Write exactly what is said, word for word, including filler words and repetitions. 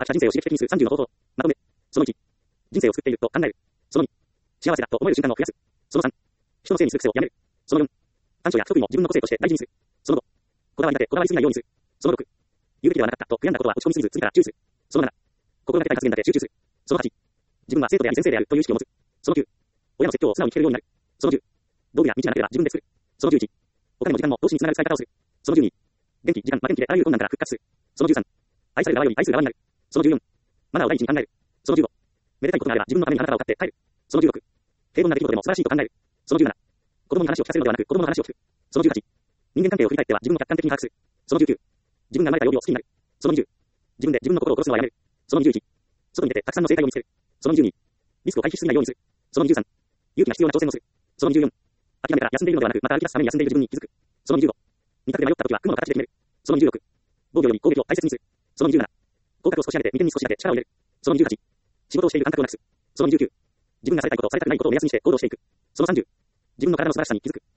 飽きた人生を刺激的にするさんじゅうの方法。まとめ。そのいち。人生を作っていると考える。そのに。幸せだと思える瞬間を増やす。そのさん。人のせいにする癖をやめる。そのよん。短所や不得意も自分の個性として大事にする。そのご。こだわりだけこだわりすぎないようにする。そのろく。言うべきではなかったと悔やんだことは打ち込みすぎず次から注意する。そのなな。心がけたい発言だけ集中する。そのはち。自分は生徒であり先生であるという意識を持つ。そのきゅう。親の説教を素直に聞けるようになる。そのじゅう。道具や道がなければ自分で作る。そのじゅういち。お金も時間も投資につながる使い方をする。そのじゅうに。元気、時間、負けん気であらゆる困難から復活する。そのじゅうさん。愛される側より愛する側になる。そのじゅうよん。マナーを第一に考える。そのじゅうご。めでたいことがあれば自分のために花束を買って帰る。そのじゅうろく。平凡な出来事でも素晴らしいと考える。そのじゅうなな。子供に話を聞かせるのではなく子供の話を聞く。そのじゅうはち。人間関係を振り返っては自分を客観的に把握する。そのじゅうきゅう。自分が生まれた曜日を好きになる。そのにじゅう。自分で自分の心を殺すのはやめる。そのにじゅういち。外に出てたくさんの正解を見つける。そのにじゅうに。リスクを回避しすぎないようにする。そのにじゅうさん。勇気が必要な挑戦をする。そのにじゅうよん。諦めたら休んでいるのではなくまた歩き出すために休んでいる自分に気づく。そのにじゅうご。二択で迷った時は雲の形で決める。そのにじゅうろく。防御より攻撃を大切にする。そのにじゅうなな。合格を少し上げて二点に少しだけ力を入れる。そのにじゅうはち。仕事をしている感覚をなくす。そのにじゅうきゅう。自分がされたいこと、されたくないことを目安にして行動していく。そのさんじゅう。自分の体の素晴らしさに気づく。